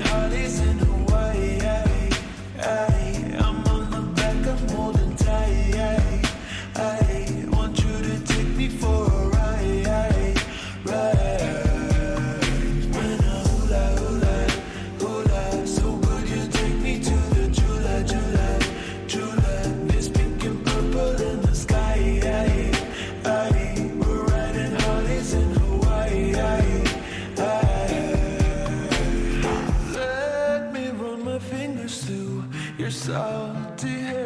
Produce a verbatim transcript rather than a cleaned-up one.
Harleys in Hawaii. Ay, ay, I'm on the back, I'm holding tight. Ay, ay, want you to take me for a ride. Ay, ride. When I hula hula hula, so would you take me to the Jula Jula Jula? There's pink and purple in the sky. Ay, ay, we're riding Harleys in Hawaii. Ay, ay. Let me run my fingers through your salty hair.